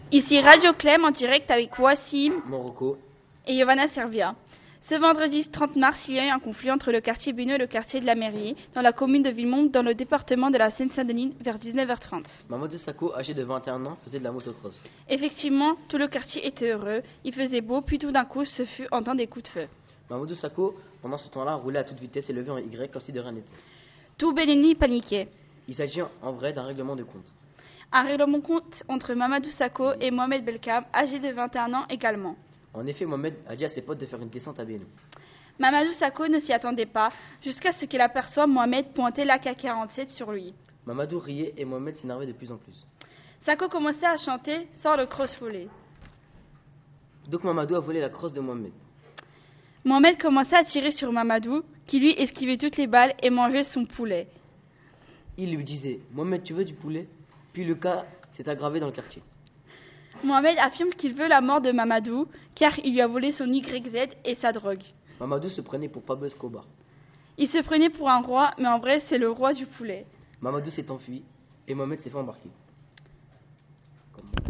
Ici Radio Clem en direct avec Wassim Morocco et Giovanna Servia. Ce vendredi 30 mars, il y a eu un conflit entre le quartier Beno et le quartier de la Mairie, dans la commune de Villemont, dans le département de la Seine-Saint-Denis, vers 19h30. Mamadou Sakho, âgé de 21 ans, faisait de la motocross. Effectivement, tout le quartier était heureux, il faisait beau, puis tout d'un coup, ce fut entendre des coups de feu. Mamadou Sakho, pendant ce temps-là, roulait à toute vitesse et levait en Y comme si de rien n'était. Tout Béléni paniquait. Il s'agit en vrai d'un règlement de compte. Un règlement de compte entre Mamadou Sakho et Mohamed Belkam, âgé de 21 ans également. En effet, Mohamed a dit à ses potes de faire une descente à Beno. Mamadou Sakho ne s'y attendait pas, jusqu'à ce qu'il aperçoive Mohamed pointer l'AK-47 sur lui. Mamadou riait et Mohamed s'énervait de plus en plus. Sakho commençait à chanter sans le cross-voler. Donc Mamadou a volé la crosse de Mohamed. Mohamed commençait à tirer sur Mamadou, qui lui esquivait toutes les balles et mangeait son poulet. Il lui disait « Mohamed, tu veux du poulet ?» Puis le cas s'est aggravé dans le quartier. Mohamed affirme qu'il veut la mort de Mamadou, car il lui a volé son YZ et sa drogue. Mamadou se prenait pour Pablo Escobar. Il se prenait pour un roi, mais en vrai c'est le roi du poulet. Mamadou s'est enfui et Mohamed s'est fait embarquer.